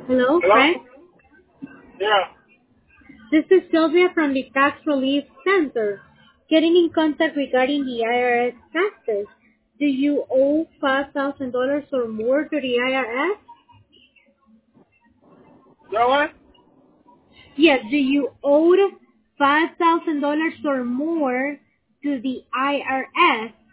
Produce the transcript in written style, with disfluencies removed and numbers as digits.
Hello, Hello? Frank. Yeah. This is Sylvia from the Tax Relief Center. Getting in contact regarding the IRS taxes. Do you owe $5,000 or more to the IRS? You know what? Yes, do you owe $5,000 or more to the IRS?